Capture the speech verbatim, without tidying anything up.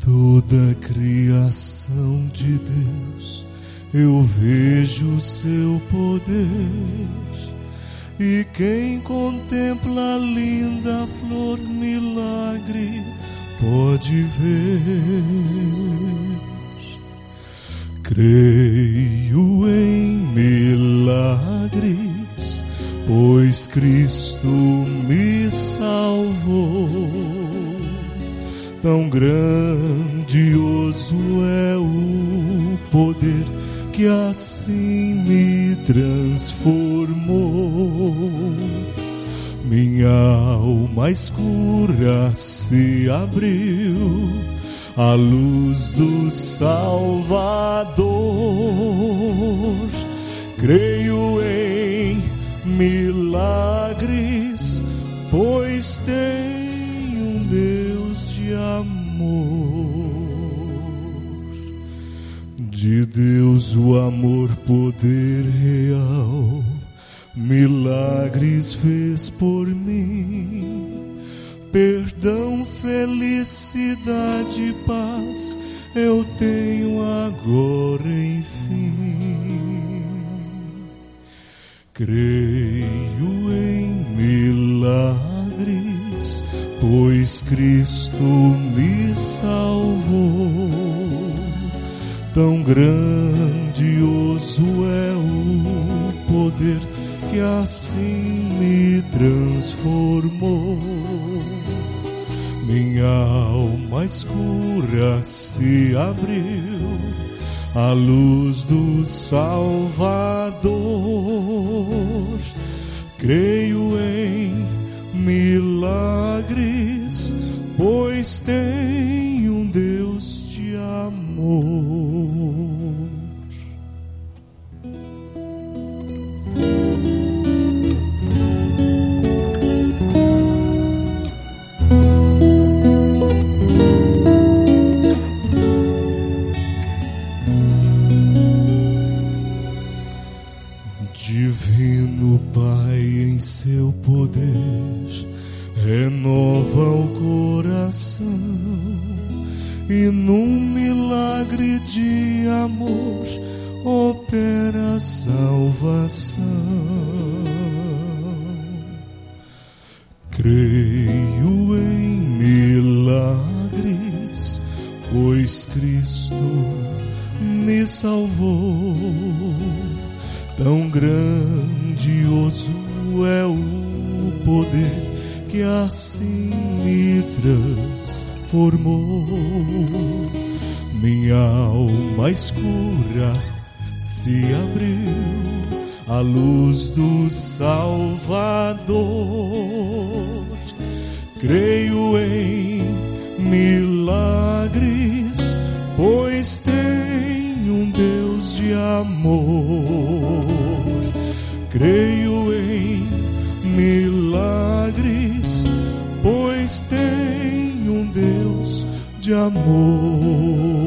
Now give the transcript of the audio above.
toda a criação de Deus eu vejo seu poder, e quem contempla a linda flor milagre pode ver. Creio em milagres, pois Cristo me salvou. Tão grandioso é o poder que assim me transformou. Minha alma escura se abriu à luz do Salvador. Creio em milagres, pois tem um Deus de amor. De Deus o amor, poder real, milagres fez por mim. Perdão, felicidade, paz eu tenho agora, enfim. Creio em milagres, pois Cristo me salvou. Tão grandioso é o poder que assim me transformou. Minha alma escura se abriu à luz do Salvador. Creio em milagres, pois tem um Deus de amor. Divino Pai, em seu poder, renova o coração, e num milagre de amor opera a salvação. Creio em milagres, pois Cristo me salvou. Tão grandioso é o poder que assim me transformou. Minha alma escura se abriu à luz do Salvador. Creio em milagres, pois tem um Deus de amor. Creio em milagres, pois tem um Deus de amor.